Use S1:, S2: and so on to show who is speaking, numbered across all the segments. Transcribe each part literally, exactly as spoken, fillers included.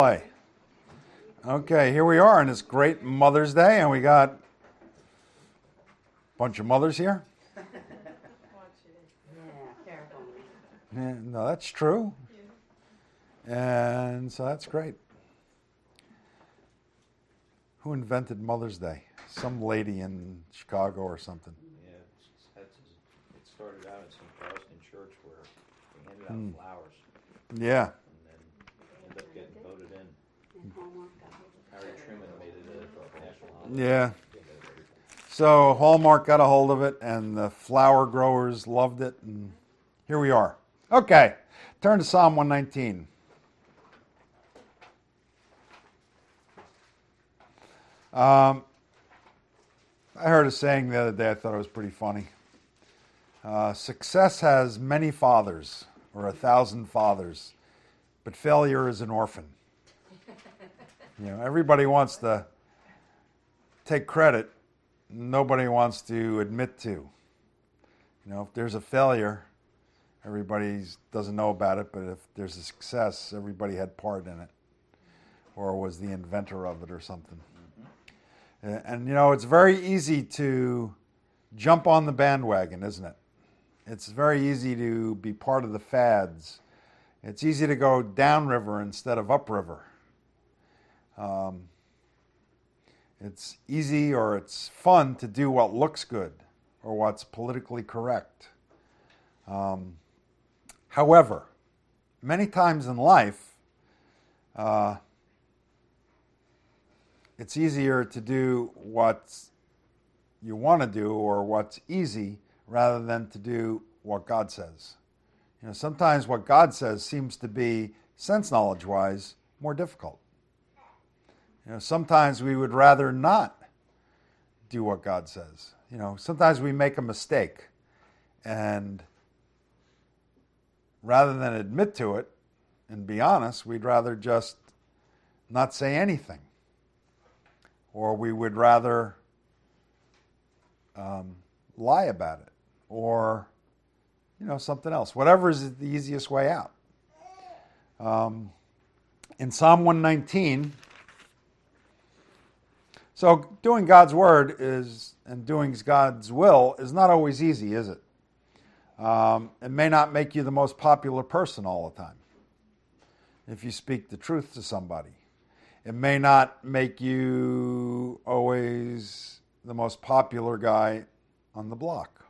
S1: Play. Okay, here we are on this great Mother's Day, and we got a bunch of mothers here. Yeah, no, that's true. And so that's great. Who invented Mother's Day? Some lady in Chicago or something.
S2: Yeah, it's, it started out at Saint Charleston Church where they handed out
S1: Mm.
S2: flowers
S1: Yeah.
S2: and then ended up getting voted in. Harry Truman made it a national holiday.
S1: Yeah. So Hallmark got a hold of it, and the flower growers loved it, and here we are. Okay, turn to Psalm one nineteen. Um, I heard a saying the other day, I thought it was pretty funny. Uh, success has many fathers, or a thousand fathers, but failure is an orphan. You know, everybody wants to take credit. Nobody wants to admit to. You know, if there's a failure, everybody doesn't know about it, but if there's a success, everybody had part in it, or was the inventor of it or something. Mm-hmm. And, you know, it's very easy to jump on the bandwagon, isn't it? It's very easy to be part of the fads. It's easy to go downriver instead of upriver. Um, it's easy or it's fun to do what looks good or what's politically correct. Um, however, many times in life, uh, it's easier to do what you want to do or what's easy rather than to do what God says. You know, sometimes what God says seems to be, sense knowledge-wise, more difficult. You know, sometimes we would rather not do what God says. You know, sometimes we make a mistake, and rather than admit to it and be honest, we'd rather just not say anything. Or we would rather um, lie about it, or, you know, something else. Whatever is the easiest way out. Um, in Psalm one nineteen, so doing God's word is and doing God's will is not always easy, is it? Um, it may not make you the most popular person all the time if you speak the truth to somebody. It may not make you always the most popular guy on the block.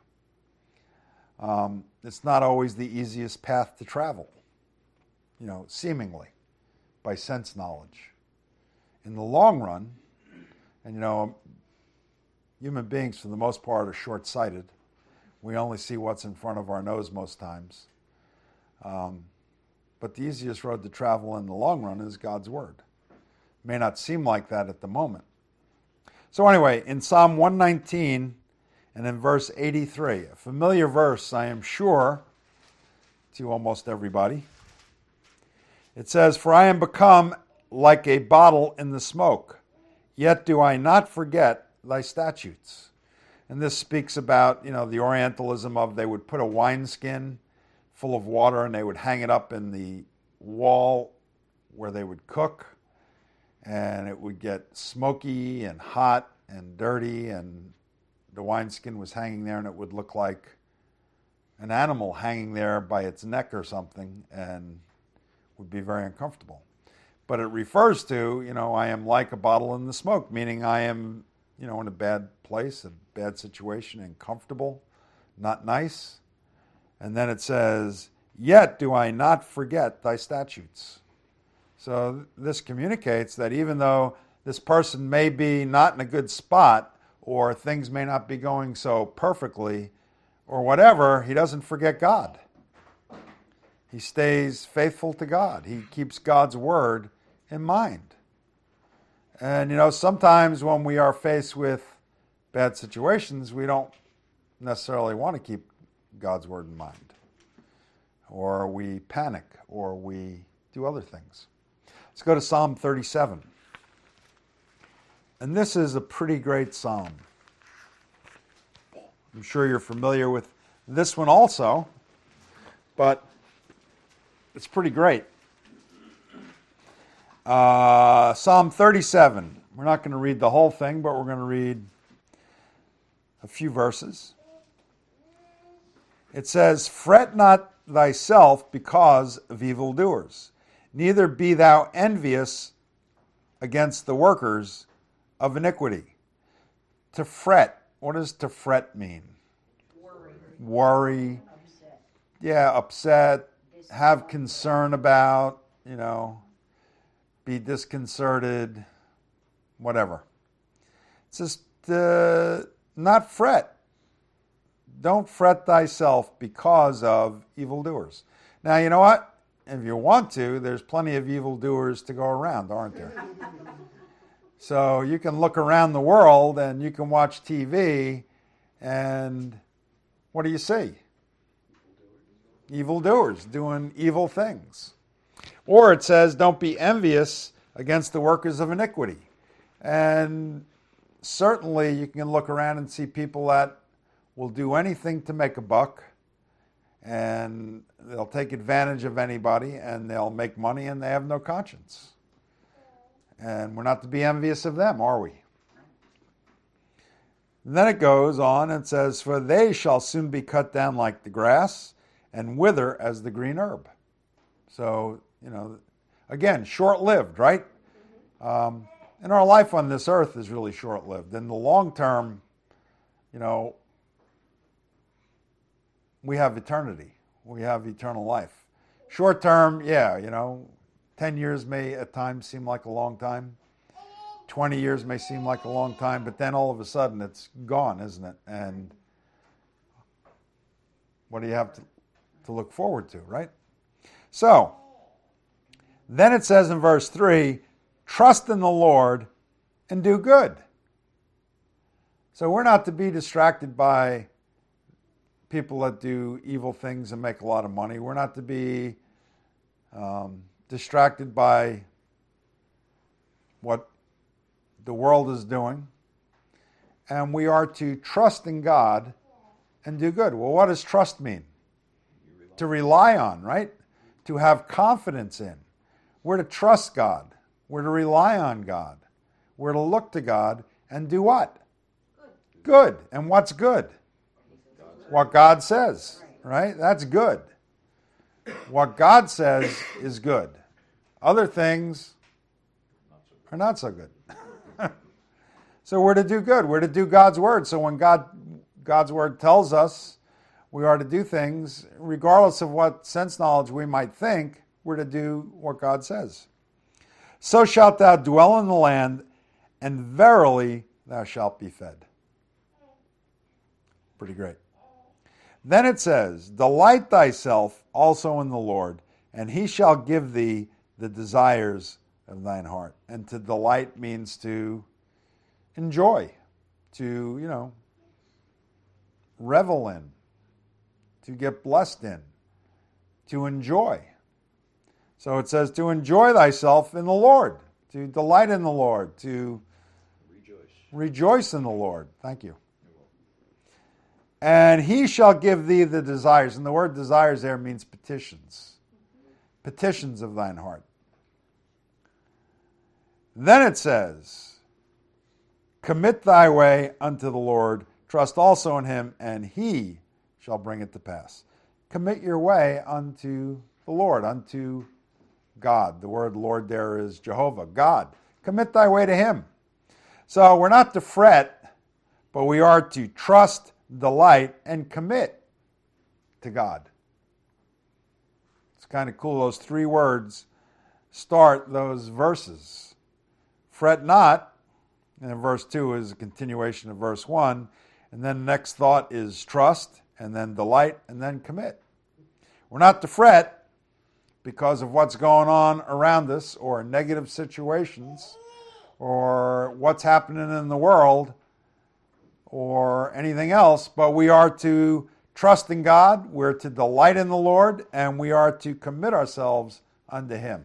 S1: Um, it's not always the easiest path to travel, you know, seemingly, by sense knowledge. In the long run, and you know, human beings for the most part are short-sighted. We only see what's in front of our nose most times. Um, but the easiest road to travel in the long run is God's word. May not seem like that at the moment. So anyway, in Psalm one nineteen and in verse eighty-three, a familiar verse, I am sure, to almost everybody. It says, "For I am become like a bottle in the smoke, yet do I not forget thy statutes." And this speaks about, you know, the Orientalism of they would put a wineskin full of water and they would hang it up in the wall where they would cook. And it would get smoky and hot and dirty, and the wineskin was hanging there, and it would look like an animal hanging there by its neck or something, and would be very uncomfortable. But it refers to, you know, I am like a bottle in the smoke, meaning I am, you know, in a bad place, a bad situation, and comfortable, not nice. And then it says, "Yet do I not forget thy statutes." So this communicates that even though this person may be not in a good spot, or things may not be going so perfectly, or whatever, he doesn't forget God. He stays faithful to God. He keeps God's word in mind. And, you know, sometimes when we are faced with bad situations, we don't necessarily want to keep God's word in mind. Or we panic, or we do other things. Let's go to Psalm thirty-seven. And this is a pretty great psalm. I'm sure you're familiar with this one also, but it's pretty great. Uh, Psalm thirty-seven. We're not going to read the whole thing, but we're going to read a few verses. It says, "Fret not thyself because of evildoers, neither be thou envious against the workers of iniquity." To fret. What does to fret mean?
S3: Worry.
S1: Worry.
S3: Upset.
S1: Yeah, upset. Have concern about, you know, be disconcerted, whatever. It's just uh, not fret. Don't fret thyself because of evildoers. Now, you know what? If you want to, there's plenty of evildoers to go around, aren't there? So you can look around the world and you can watch T V, and what do you see? Evildoers doing evil things. Or it says, don't be envious against the workers of iniquity. And certainly you can look around and see people that will do anything to make a buck, and they'll take advantage of anybody, and they'll make money, and they have no conscience. And we're not to be envious of them, are we? And then it goes on and says, "For they shall soon be cut down like the grass, and wither as the green herb." So, you know, again, short-lived, right? Um, and our life on this earth is really short-lived. In the long term, you know, we have eternity. We have eternal life. Short term, yeah, you know, ten years may at times seem like a long time. twenty years may seem like a long time, but then all of a sudden it's gone, isn't it? And what do you have to, to look forward to, right? So, then it says in verse three, "Trust in the Lord and do good." So we're not to be distracted by people that do evil things and make a lot of money. We're not to be um, distracted by what the world is doing. And we are to trust in God and do good. Well, what does trust mean? Rely. To rely on, right? To have confidence in. We're to trust God. We're to rely on God. We're to look to God and do what? Good. Good. And what's good? What God says, right? That's good. What God says is good. Other things are not so good. So we're to do good. We're to do God's word. So when God, God's word tells us we are to do things, regardless of what sense knowledge we might think, we're to do what God says. "So shalt thou dwell in the land, and verily thou shalt be fed." Pretty great. Then it says, "Delight thyself also in the Lord, and he shall give thee the desires of thine heart." And to delight means to enjoy, to, you know, revel in, to get blessed in, to enjoy. So it says to enjoy thyself in the Lord, to delight in the Lord, to rejoice, rejoice in the Lord. Thank you. "And he shall give thee the desires." And the word desires there means petitions. Petitions of thine heart. Then it says, "Commit thy way unto the Lord, trust also in him, and he shall bring it to pass." Commit your way unto the Lord, unto God. The word Lord there is Jehovah, God. Commit thy way to him. So we're not to fret, but we are to trust, delight, and commit to God. It's kind of cool. Those three words start those verses. Fret not, and verse two is a continuation of verse one, and then the next thought is trust, and then delight, and then commit. We're not to fret because of what's going on around us, or negative situations, or what's happening in the world, or anything else, but we are to trust in God, we're to delight in the Lord, and we are to commit ourselves unto him.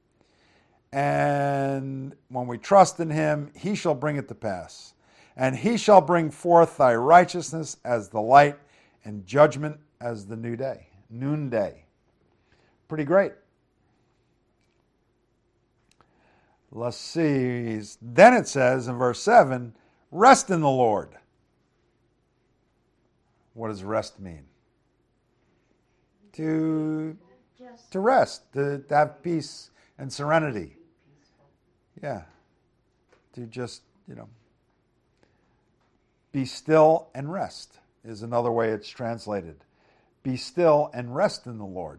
S1: And when we trust in him, he shall bring it to pass. And he shall bring forth thy righteousness as the light, and judgment as the new day, noonday. Pretty great. Let's see. Then it says in verse seven, rest in the Lord. What does rest mean? To, to rest, to, to have peace and serenity. Yeah. To just, you know, be still and rest is another way it's translated. Be still and rest in the Lord.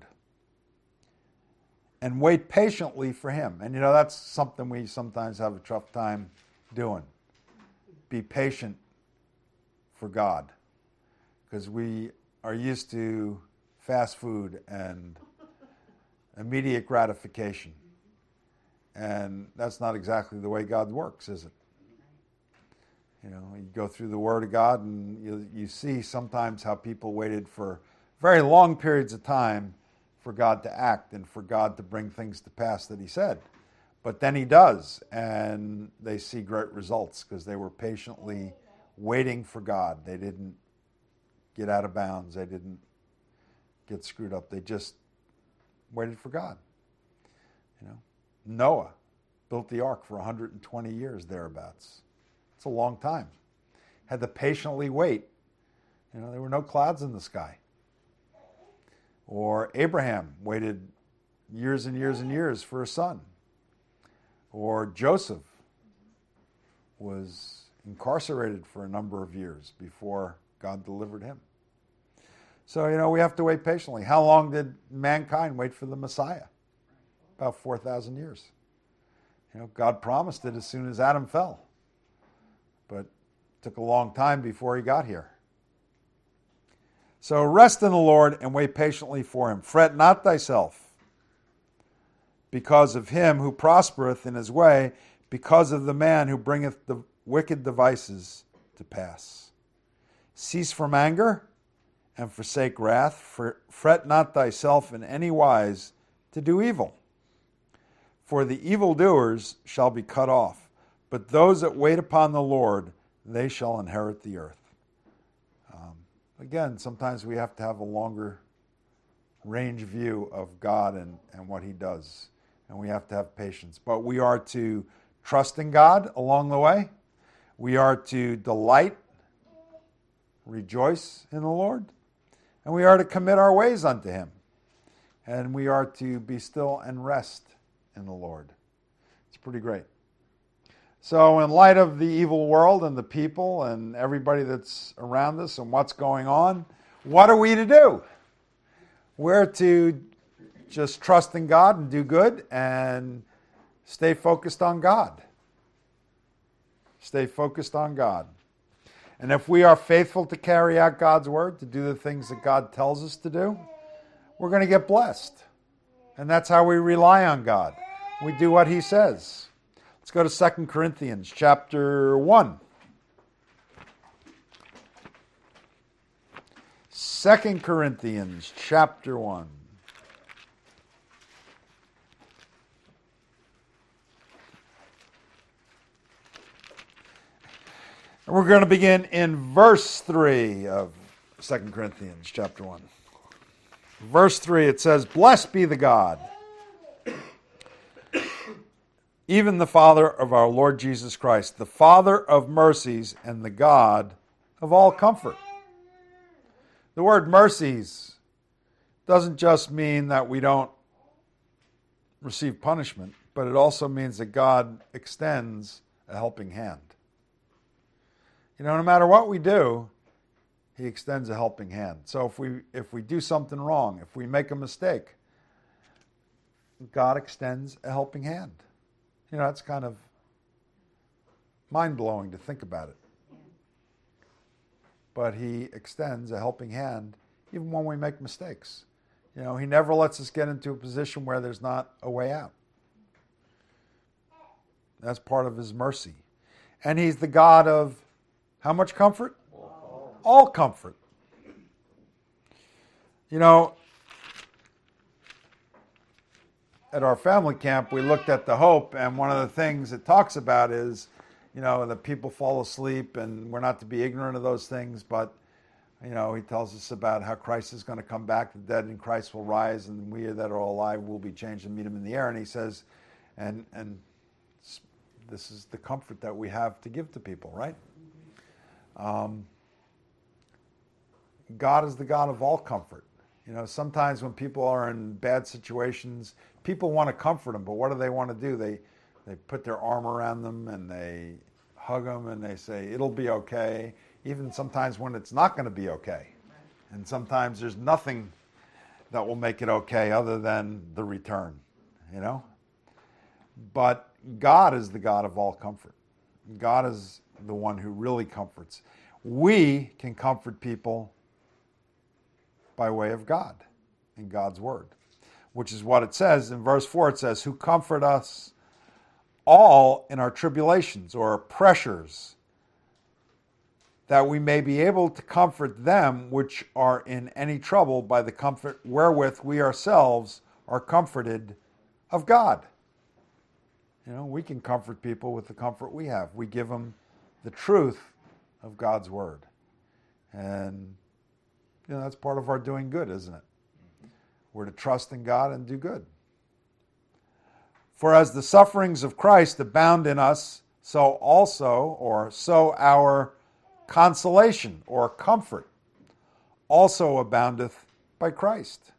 S1: And wait patiently for him. And you know, that's something we sometimes have a tough time doing. Be patient for God. Because we are used to fast food and immediate gratification. And that's not exactly the way God works, is it? You know, you go through the Word of God and you, you see sometimes how people waited for very long periods of time for God to act and for God to bring things to pass that he said. But then he does, and they see great results because they were patiently waiting for God. They didn't get out of bounds. They didn't get screwed up. They just waited for God. You know, Noah built the ark for one hundred twenty years thereabouts. It's a long time. Had to patiently wait. You know, there were no clouds in the sky. Or Abraham waited years and years and years for a son. Or Joseph was incarcerated for a number of years before God delivered him. So, you know, we have to wait patiently. How long did mankind wait for the Messiah? About four thousand years. You know, God promised it as soon as Adam fell. But it took a long time before he got here. So rest in the Lord and wait patiently for him. Fret not thyself because of him who prospereth in his way, because of the man who bringeth the wicked devices to pass. Cease from anger and forsake wrath. Fret not thyself in any wise to do evil. For the evildoers shall be cut off, but those that wait upon the Lord, they shall inherit the earth. Um, again, sometimes we have to have a longer range view of God and, and what he does. And we have to have patience. But we are to trust in God along the way. We are to delight, rejoice in the Lord. And we are to commit our ways unto him. And we are to be still and rest in the Lord. It's pretty great. So in light of the evil world and the people and everybody that's around us and what's going on, what are we to do? We're to just trust in God and do good and stay focused on God. Stay focused on God. And if we are faithful to carry out God's word, to do the things that God tells us to do, we're going to get blessed. And that's how we rely on God. We do what he says. Let's go to Second Corinthians chapter one. Second Corinthians chapter one. And we're going to begin in verse three of Second Corinthians chapter one. Verse three, it says, "Blessed be the God, even the Father of our Lord Jesus Christ, the Father of mercies and the God of all comfort." The word mercies doesn't just mean that we don't receive punishment, but it also means that God extends a helping hand. You know, no matter what we do, he extends a helping hand. So if we if we do something wrong, if we make a mistake, God extends a helping hand. You know, that's kind of mind-blowing to think about it. But he extends a helping hand even when we make mistakes. You know, he never lets us get into a position where there's not a way out. That's part of his mercy. And he's the God of how much comfort? All, All comfort. You know, at our family camp, we looked at the hope, and one of the things it talks about is, you know, that people fall asleep, and we're not to be ignorant of those things, but, you know, he tells us about how Christ is going to come back, the dead in Christ will rise, and we that are alive will be changed and meet him in the air. And he says, and and this is the comfort that we have to give to people, right? Um, God is the God of all comfort. You know, sometimes when people are in bad situations, people want to comfort them, but what do they want to do? They they put their arm around them and they hug them and they say, it'll be okay, even sometimes when it's not going to be okay. And sometimes there's nothing that will make it okay other than the return, you know? But God is the God of all comfort. God is the one who really comforts. We can comfort people by way of God in God's word, which is what it says in verse four. It says, who comfort us all in our tribulations or pressures, that we may be able to comfort them which are in any trouble by the comfort wherewith we ourselves are comforted of God. You know, we can comfort people with the comfort we have. We give them the truth of God's word. And you know, that's part of our doing good, isn't it? We're to trust in God and do good. For as the sufferings of Christ abound in us, so also, or so our consolation or comfort also aboundeth by Christ.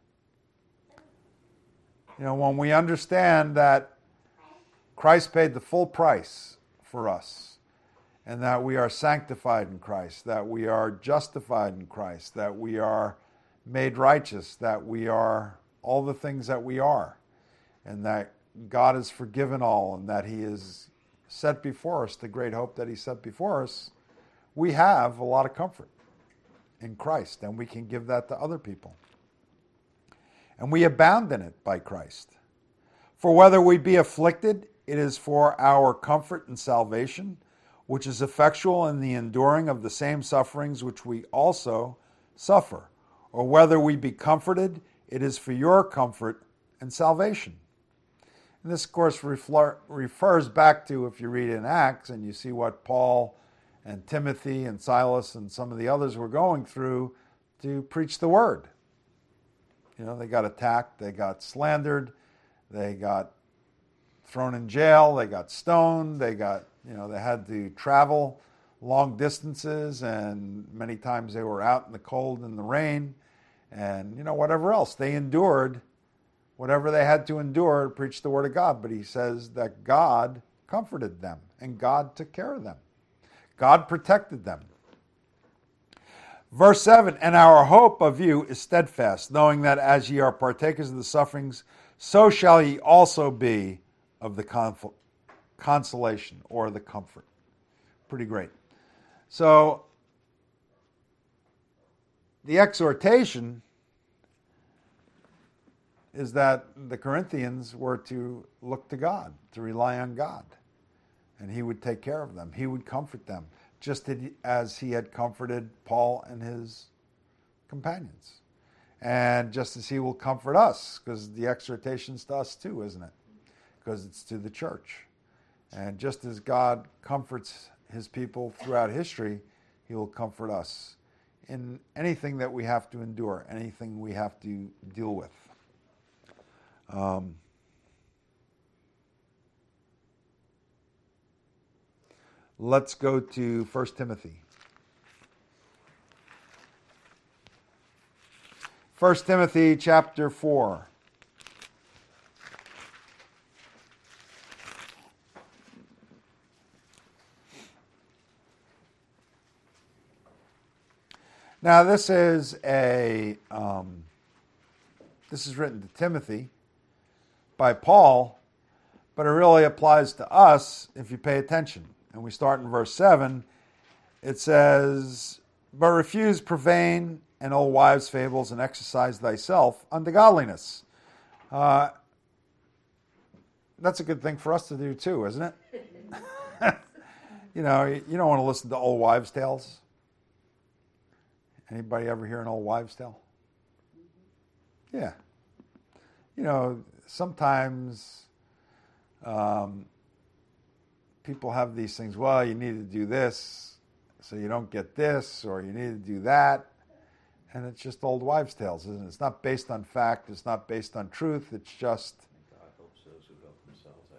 S1: You know, when we understand that Christ paid the full price for us, and that we are sanctified in Christ, that we are justified in Christ, that we are made righteous, that we are all the things that we are, and that God has forgiven all, and that he has set before us the great hope that he set before us, we have a lot of comfort in Christ, and we can give that to other people. And we abound in it by Christ. For whether we be afflicted, it is for our comfort and salvation, which is effectual in the enduring of the same sufferings which we also suffer. Or whether we be comforted, it is for your comfort and salvation. And this, of course, refler- refers back to, if you read in Acts and you see what Paul and Timothy and Silas and some of the others were going through to preach the word. You know, they got attacked, they got slandered, they got thrown in jail, they got stoned, they got, you know, they had to travel long distances, and many times they were out in the cold and the rain, and, you know, whatever else. They endured whatever they had to endure to preach the word of God. But he says that God comforted them, and God took care of them. God protected them. Verse seven, and our hope of you is steadfast, knowing that as ye are partakers of the sufferings, so shall ye also be of the conf- consolation or the comfort. Pretty great. So, the exhortation is that the Corinthians were to look to God, to rely on God, and he would take care of them. He would comfort them, just as he had comforted Paul and his companions. And just as he will comfort us, because the exhortation's to us too, isn't it? Because it's to the church. And just as God comforts his people throughout history, he will comfort us in anything that we have to endure, anything we have to deal with. Um, let's go to First Timothy. First Timothy chapter four. Now, this is a um, this is written to Timothy by Paul, but it really applies to us if you pay attention. And we start in verse seven. It says, "But refuse profane and old wives' fables, and exercise thyself unto godliness." Uh, that's a good thing for us to do too, isn't it? You know, you don't want to listen to old wives' tales. Anybody ever hear an old wives' tale? Yeah. You know, sometimes um, people have these things, well, you need to do this so you don't get this, or you need to do that. And it's just old wives' tales, isn't it? It's not based on fact. It's not based on truth. It's just...
S2: God helps those who help themselves.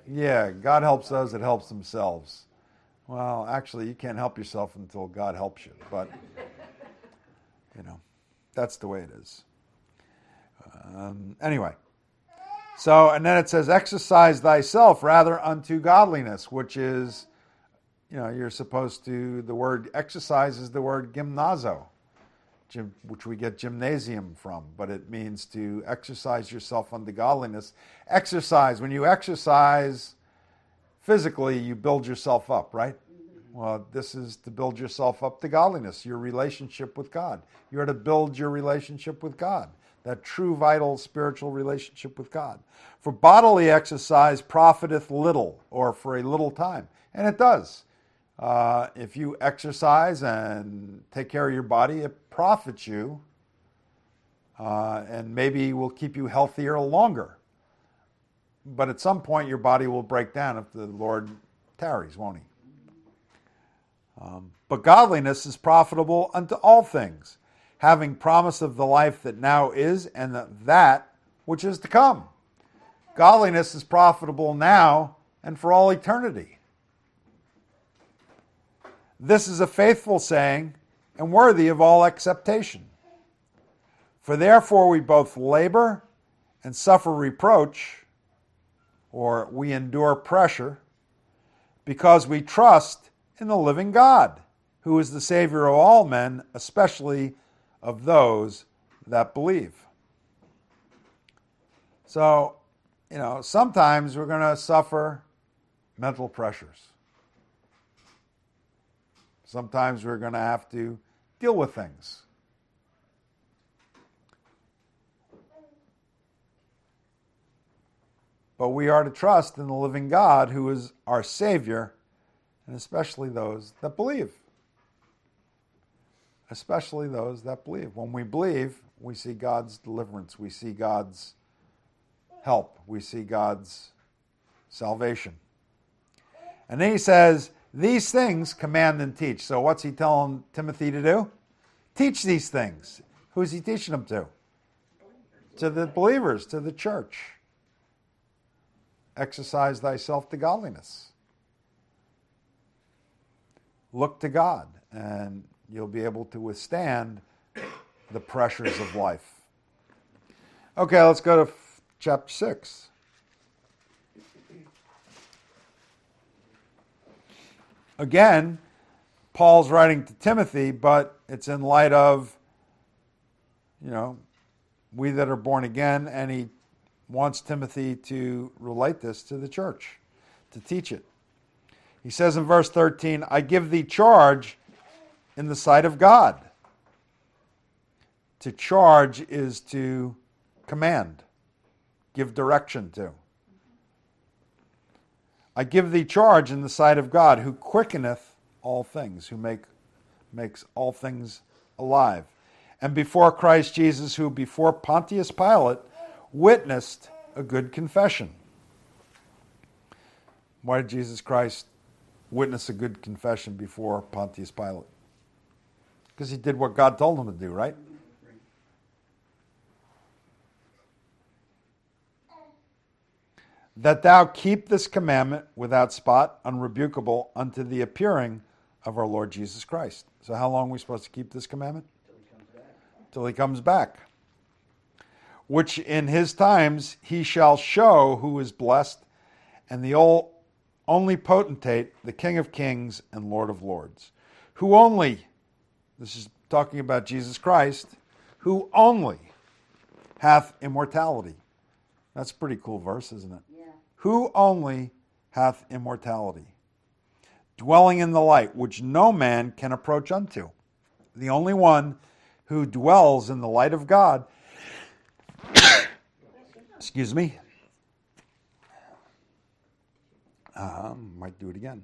S1: Yeah, God helps those that helps themselves. Well, actually, you can't help yourself until God helps you. But, you know, that's the way it is. Um, anyway. So, and then it says, exercise thyself rather unto godliness, which is, you know, you're supposed to, the word exercise is the word gymnazo, gym, which we get gymnasium from, but it means to exercise yourself unto godliness. Exercise, when you exercise physically, you build yourself up, right? Well, this is to build yourself up to godliness, your relationship with God. You're to build your relationship with God, that true, vital, spiritual relationship with God. For bodily exercise profiteth little, or for a little time. And it does. Uh, if you exercise and take care of your body, it profits you, uh, and maybe will keep you healthier longer. But at some point, your body will break down if the Lord tarries, won't he? Um, but godliness is profitable unto all things, having promise of the life that now is and that which is to come. Godliness is profitable now and for all eternity. This is a faithful saying and worthy of all acceptation. For therefore we both labor and suffer reproach, or we endure pressure, because we trust in the living God, who is the Savior of all men, especially of those that believe. So, you know, sometimes we're going to suffer mental pressures. Sometimes we're going to have to deal with things. But we are to trust in the living God, who is our Savior, and especially those that believe. Especially those that believe. When we believe, we see God's deliverance. We see God's help. We see God's salvation. And then he says, these things command and teach. So what's he telling Timothy to do? Teach these things. Who's he teaching them to? To the believers, to the church. Exercise thyself to godliness. Look to God, and you'll be able to withstand the pressures of life. Okay, let's go to f- chapter six. Again, Paul's writing to Timothy, but it's in light of, you know, we that are born again, and he wants Timothy to relate this to the church, to teach it. He says in verse thirteen, I give thee charge in the sight of God. To charge is to command, give direction to. I give thee charge in the sight of God, who quickeneth all things, who make makes all things alive. And before Christ Jesus, who before Pontius Pilate witnessed a good confession. Why did Jesus Christ witness a good confession before Pontius Pilate? Because he did what God told him to do, right? That thou keep this commandment without spot, unrebukable, unto the appearing of our Lord Jesus Christ. So how long are we supposed to keep this commandment?
S2: Till he comes back.
S1: Till he comes back. Which in his times he shall show who is blessed, and the only potentate, the King of kings and Lord of lords. Who only, this is talking about Jesus Christ, who only hath immortality. That's a pretty cool verse, isn't it?
S3: Yeah.
S1: Who only hath immortality, dwelling in the light, which no man can approach unto. The only one who dwells in the light of God, excuse me, um, might do it again.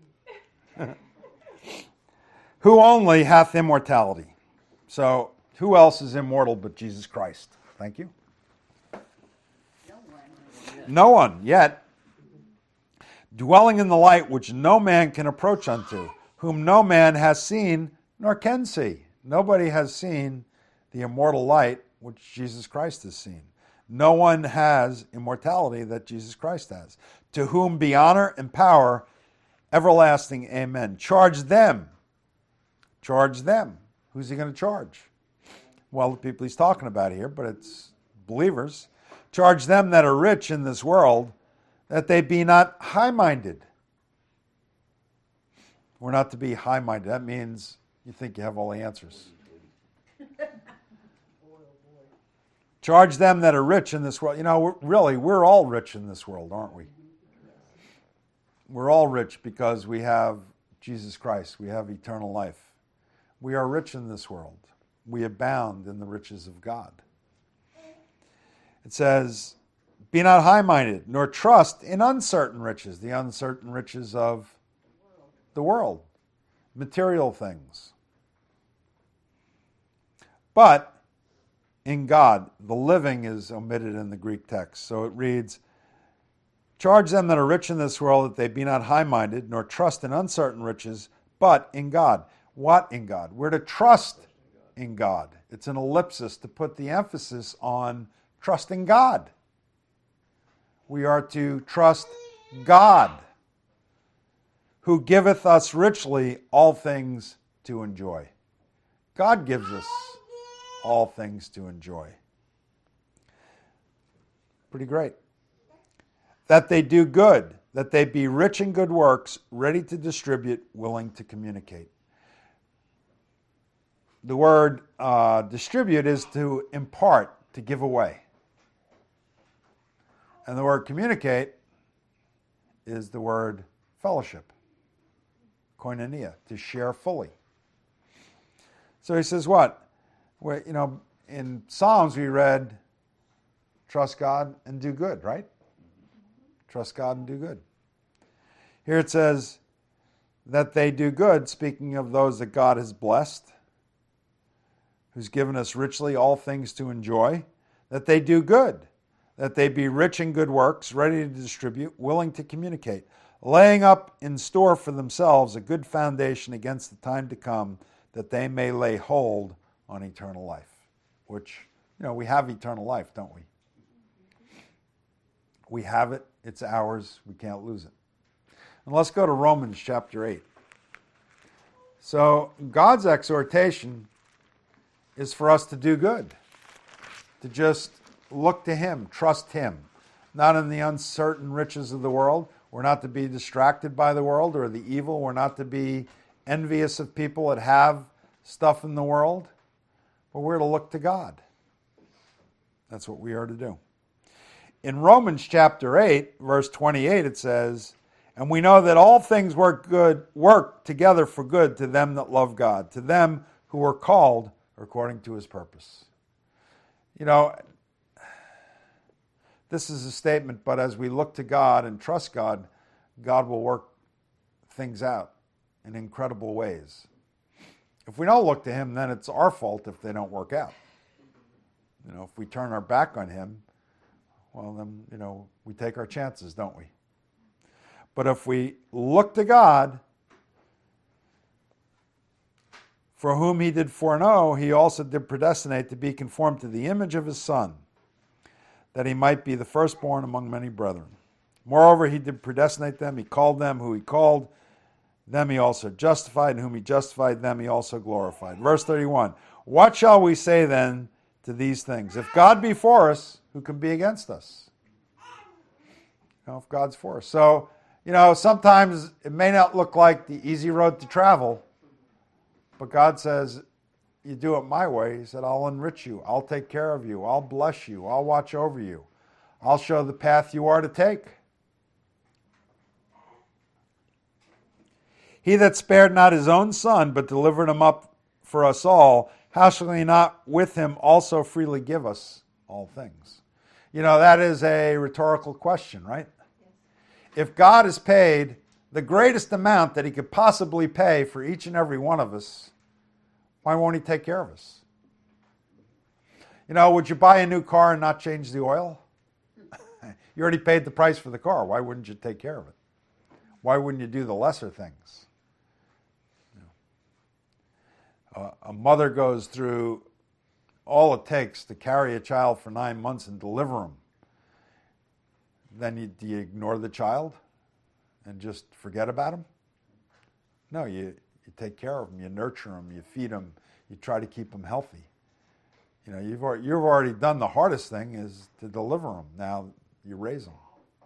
S1: Who only hath immortality. So, who else is immortal but Jesus Christ? Thank you. No one yet, dwelling in the light which no man can approach unto, whom no man has seen nor can see. Nobody has seen the immortal light which Jesus Christ has seen. No one has immortality that Jesus Christ has. To whom be honor and power, everlasting. Amen. Charge them. Charge them. Who's he going to charge? Well, the people he's talking about here, but it's believers. Charge them that are rich in this world, that they be not high-minded. We're not to be high-minded. That means you think you have all the answers. Charge them that are rich in this world. You know, we're, really, we're all rich in this world, aren't we? We're all rich because we have Jesus Christ. We have eternal life. We are rich in this world. We abound in the riches of God. It says, be not high-minded, nor trust in uncertain riches, the uncertain riches of the world, material things. But in God, the living is omitted in the Greek text. So it reads, charge them that are rich in this world that they be not high-minded, nor trust in uncertain riches, but in God. What in God? We're to trust in God. It's an ellipsis to put the emphasis on trusting God. We are to trust God, who giveth us richly all things to enjoy. God gives us all things to enjoy. Pretty great. That they do good, that they be rich in good works, ready to distribute, willing to communicate. The word uh, distribute is to impart, to give away. And the word communicate is the word fellowship, koinonia, to share fully. So he says what? Well, you know, in Psalms we read, trust God and do good, right? Trust God and do good. Here it says that they do good, speaking of those that God has blessed, who's given us richly all things to enjoy, that they do good, that they be rich in good works, ready to distribute, willing to communicate, laying up in store for themselves a good foundation against the time to come, that they may lay hold on eternal life. Which, you know, we have eternal life, don't we? We have it. It's ours. We can't lose it. And let's go to Romans chapter eight. So God's exhortation is for us to do good, to just look to Him, trust Him, not in the uncertain riches of the world. We're not to be distracted by the world or the evil. We're not to be envious of people that have stuff in the world, but we're to look to God. That's what we are to do. In Romans chapter eight, verse twenty-eight, it says, and we know that all things work good, work together for good to them that love God, to them who are called according to His purpose. You know, this is a statement, but as we look to God and trust God, God will work things out in incredible ways. If we don't look to Him, then it's our fault if they don't work out. You know, if we turn our back on Him, well, then, you know, we take our chances, don't we? But if we look to God, for whom He did foreknow, He also did predestinate to be conformed to the image of His Son, that He might be the firstborn among many brethren. Moreover, He did predestinate them. He called them who He called. Them He also justified, and whom He justified, them He also glorified. Verse thirty-one, what shall we say then to these things? If God be for us, who can be against us? You know, if God's for us. So, you know, sometimes it may not look like the easy road to travel, but God says, you do it my way. He said, I'll enrich you. I'll take care of you. I'll bless you. I'll watch over you. I'll show the path you are to take. He that spared not His own Son, but delivered Him up for us all, how shall He not with Him also freely give us all things? You know, that is a rhetorical question, right? If God has paid the greatest amount that He could possibly pay for each and every one of us, why won't He take care of us? You know, would you buy a new car and not change the oil? You already paid the price for the car. Why wouldn't you take care of it? Why wouldn't you do the lesser things? You know, a mother goes through all it takes to carry a child for nine months and deliver him, then you, do you ignore the child and just forget about him? No, you, you take care of him, you nurture him, you feed him, you try to keep him healthy. You know, you've already, you've already done the hardest thing is to deliver him. Now you raise him.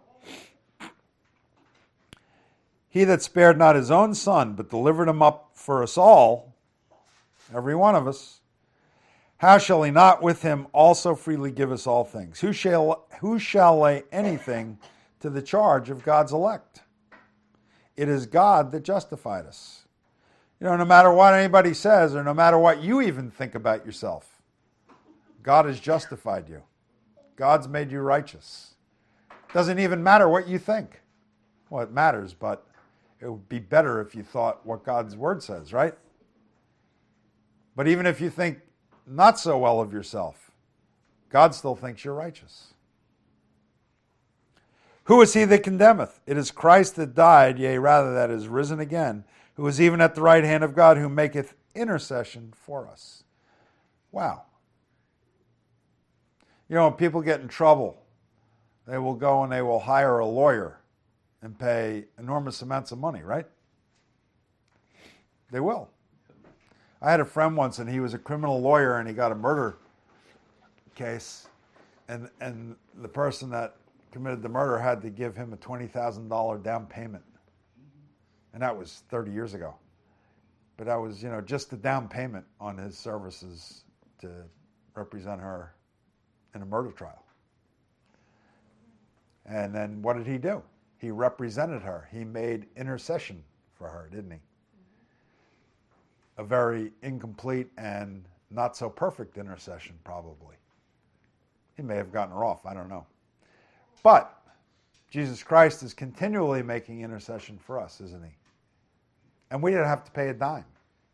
S1: He that spared not his own son, but delivered him up for us all, every one of us, how shall he not with him also freely give us all things? Who shall, who shall lay anything to the charge of God's elect? It is God that justified us. You know, no matter what anybody says, or no matter what you even think about yourself, God has justified you. God's made you righteous. Doesn't even matter what you think. Well, it matters, but it would be better if you thought what God's word says, right? But even if you think not so well of yourself, God still thinks you're righteous. Who is he that condemneth? It is Christ that died, yea, rather that is risen again, who is even at the right hand of God, who maketh intercession for us. Wow. You know, when people get in trouble, they will go and they will hire a lawyer and pay enormous amounts of money, right? They will. I had a friend once, and he was a criminal lawyer, and he got a murder case, and and the person that committed the murder had to give him a twenty thousand dollars down payment. And that was thirty years ago. But that was, you know, just the down payment on his services to represent her in a murder trial. And then what did he do? He represented her. He made intercession for her, didn't he? A very incomplete and not so perfect intercession, probably. He may have gotten her off, I don't know. But Jesus Christ is continually making intercession for us, isn't he? And we didn't have to pay a dime.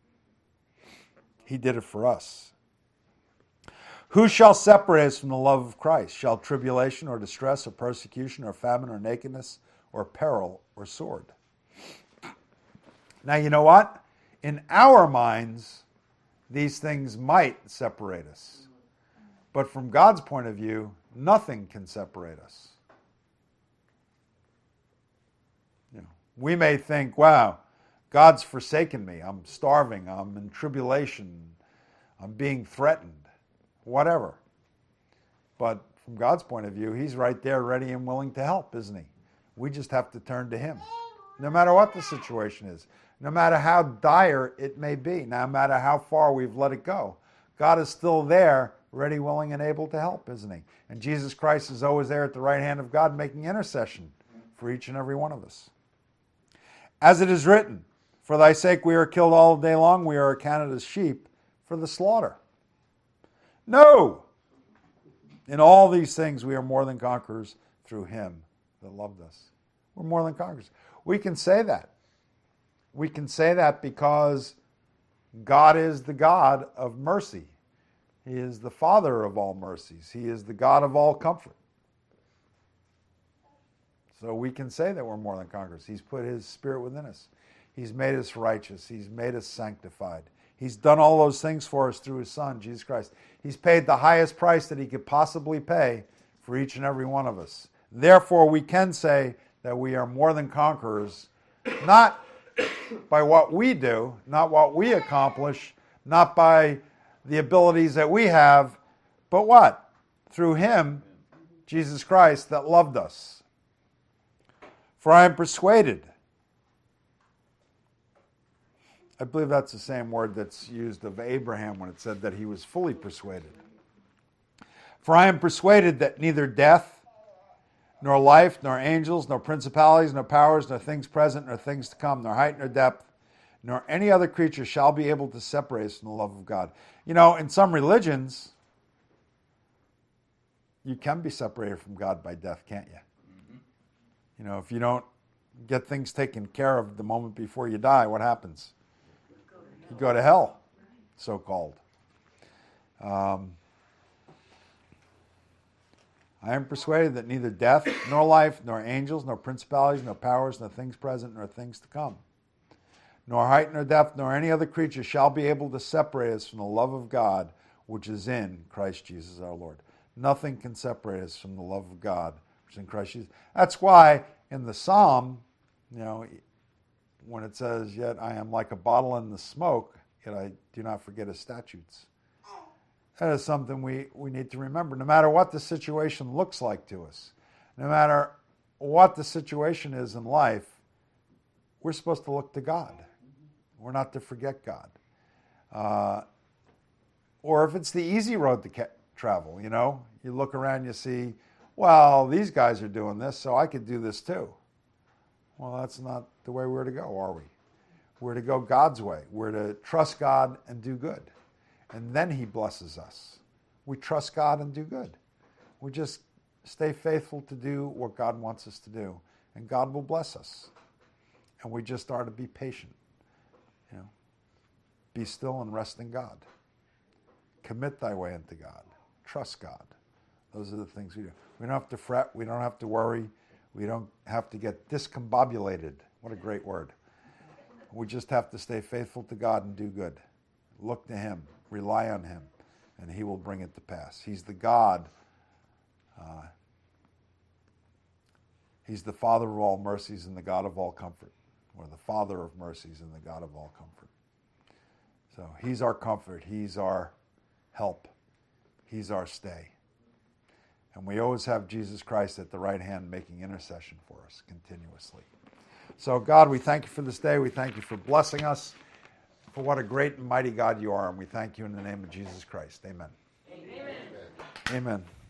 S1: He did it for us. Who shall separate us from the love of Christ? Shall tribulation or distress or persecution or famine or nakedness or peril or sword? Now, you know what? In our minds, these things might separate us. But from God's point of view, nothing can separate us. You know, we may think, wow, God's forsaken me. I'm starving. I'm in tribulation. I'm being threatened. Whatever. But from God's point of view, he's right there ready and willing to help, isn't he? We just have to turn to him. No matter what the situation is. No matter how dire it may be. No matter how far we've let it go. God is still there, ready, willing, and able to help, isn't he? And Jesus Christ is always there at the right hand of God making intercession for each and every one of us. As it is written, for thy sake we are killed all day long, we are accounted as sheep for the slaughter. No! In all these things we are more than conquerors through him that loved us. We're more than conquerors. We can say that. We can say that because God is the God of mercy. He is the Father of all mercies. He is the God of all comfort. So we can say that we're more than conquerors. He's put his Spirit within us. He's made us righteous. He's made us sanctified. He's done all those things for us through his Son, Jesus Christ. He's paid the highest price that he could possibly pay for each and every one of us. Therefore, we can say that we are more than conquerors, not by what we do, not what we accomplish, not by the abilities that we have, but what? Through him, Jesus Christ, that loved us. For I am persuaded. I believe that's the same word that's used of Abraham when it said that he was fully persuaded. For I am persuaded that neither death, nor life, nor angels, nor principalities, nor powers, nor things present, nor things to come, nor height, nor depth, nor any other creature shall be able to separate us from the love of God. You know, in some religions, you can be separated from God by death, can't you? Mm-hmm. You know, if you don't get things taken care of the moment before you die, what happens? You go to hell, so-called. Um, I am persuaded that neither death, nor life, nor angels, nor principalities, nor powers, nor things present, nor things to come, nor height, nor depth, nor any other creature shall be able to separate us from the love of God, which is in Christ Jesus our Lord. Nothing can separate us from the love of God, which is in Christ Jesus. That's why in the Psalm, you know, when it says, yet I am like a bottle in the smoke, yet I do not forget his statutes. That is something we, we need to remember. No matter what the situation looks like to us, no matter what the situation is in life, we're supposed to look to God. We're not to forget God. Uh, or if it's the easy road to ca- travel, you know, you look around, you see, well, these guys are doing this, so I could do this too. Well, that's not the way we're to go, are we? We're to go God's way. We're to trust God and do good. And then he blesses us. We trust God and do good. We just stay faithful to do what God wants us to do. And God will bless us. And we just are to be patient. You know, be still and rest in God. Commit thy way unto God. Trust God. Those are the things we do. We don't have to fret. We don't have to worry. We don't have to get discombobulated. What a great word. We just have to stay faithful to God and do good. Look to him. Rely on him. And he will bring it to pass. He's the God. Uh, he's the Father of all mercies and the God of all comfort. Or the Father of mercies and the God of all comfort. So he's our comfort. He's our help. He's our stay. And we always have Jesus Christ at the right hand making intercession for us continuously. So God, we thank you for this day. We thank you for blessing us, for what a great and mighty God you are. And we thank you in the name of Jesus Christ. Amen.
S3: Amen.
S1: Amen.